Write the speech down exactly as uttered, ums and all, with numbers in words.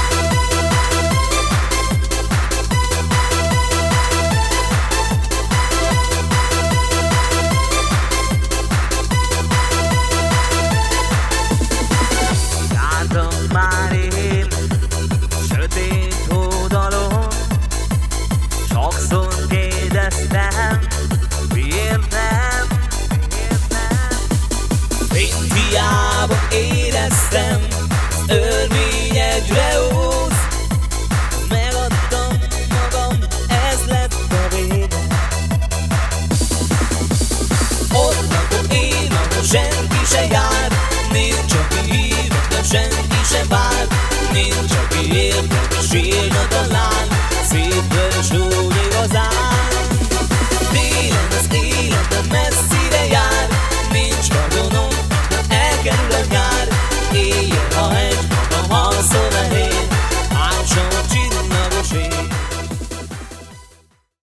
Már én sötét oldalon, sokszor kérdeztem, miért nem, miért nem. Én hiába éreztem, az örvény egyre óz. Megadtam magam, ez lett a vége. Ott lakom én, ahol senki se jár, nincs aki hív, de senki se vár. Nincs aki érted, és írna talán.